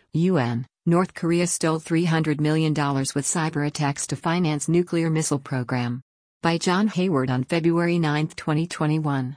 UN, North Korea stole $300 million with cyber attacks to finance nuclear missile program. By John Hayward on February 9, 2021.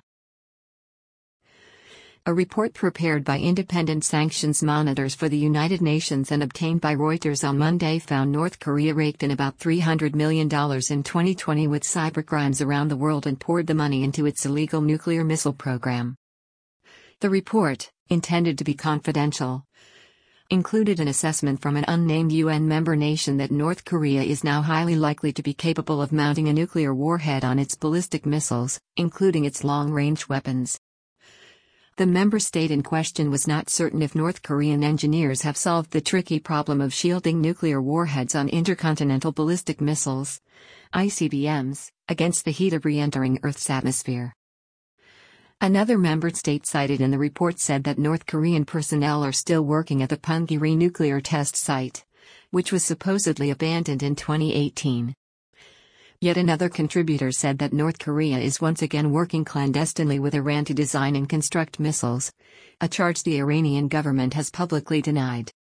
A report prepared by independent sanctions monitors for the United Nations and obtained by Reuters on Monday found North Korea raked in about $300 million in 2020 with cybercrimes around the world and poured the money into its illegal nuclear missile program. The report, intended to be confidential, included an assessment from an unnamed UN member nation that North Korea is now highly likely to be capable of mounting a nuclear warhead on its ballistic missiles, including its long-range weapons. The member state in question was not certain if North Korean engineers have solved the tricky problem of shielding nuclear warheads on intercontinental ballistic missiles, ICBMs, against the heat of re-entering Earth's atmosphere. Another member state cited in the report said that North Korean personnel are still working at the Punggye-ri nuclear test site, which was supposedly abandoned in 2018. Yet another contributor said that North Korea is once again working clandestinely with Iran to design and construct missiles, a charge the Iranian government has publicly denied.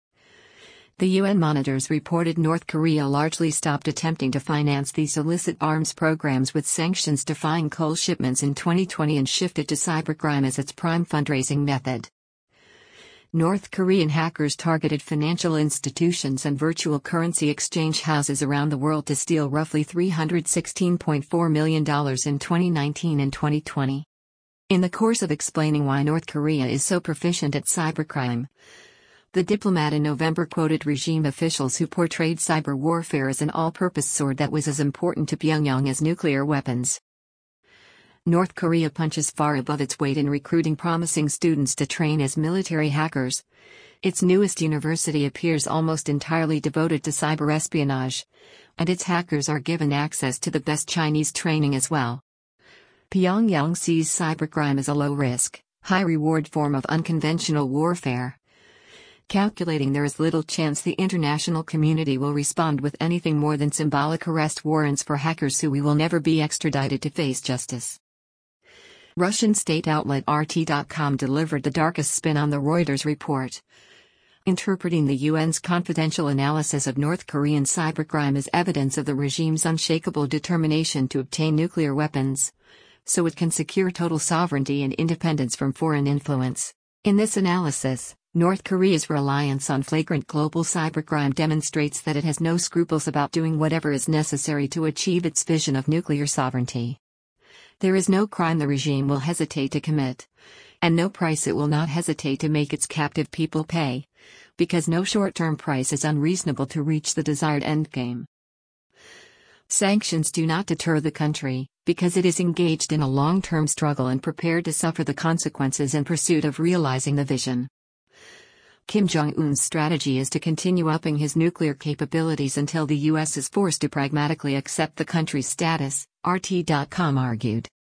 The UN monitors reported North Korea largely stopped attempting to finance these illicit arms programs with sanctions-defying coal shipments in 2020 and shifted to cybercrime as its prime fundraising method. North Korean hackers targeted financial institutions and virtual currency exchange houses around the world to steal roughly $316.4 million in 2019 and 2020. In the course of explaining why North Korea is so proficient at cybercrime, the diplomat in November quoted regime officials who portrayed cyber warfare as an all-purpose sword that was as important to Pyongyang as nuclear weapons. North Korea punches far above its weight in recruiting promising students to train as military hackers. Its newest university appears almost entirely devoted to cyber espionage, and its hackers are given access to the best Chinese training as well. Pyongyang sees cybercrime as a low-risk, high-reward form of unconventional warfare, calculating there is little chance the international community will respond with anything more than symbolic arrest warrants for hackers who will never be extradited to face justice. Russian state outlet RT.com delivered the darkest spin on the Reuters report, interpreting the UN's confidential analysis of North Korean cybercrime as evidence of the regime's unshakable determination to obtain nuclear weapons, so it can secure total sovereignty and independence from foreign influence. In this analysis, North Korea's reliance on flagrant global cybercrime demonstrates that it has no scruples about doing whatever is necessary to achieve its vision of nuclear sovereignty. There is no crime the regime will hesitate to commit, and no price it will not hesitate to make its captive people pay, because no short-term price is unreasonable to reach the desired endgame. Sanctions do not deter the country, because it is engaged in a long-term struggle and prepared to suffer the consequences in pursuit of realizing the vision. Kim Jong-un's strategy is to continue upping his nuclear capabilities until the U.S. is forced to pragmatically accept the country's status, RT.com argued.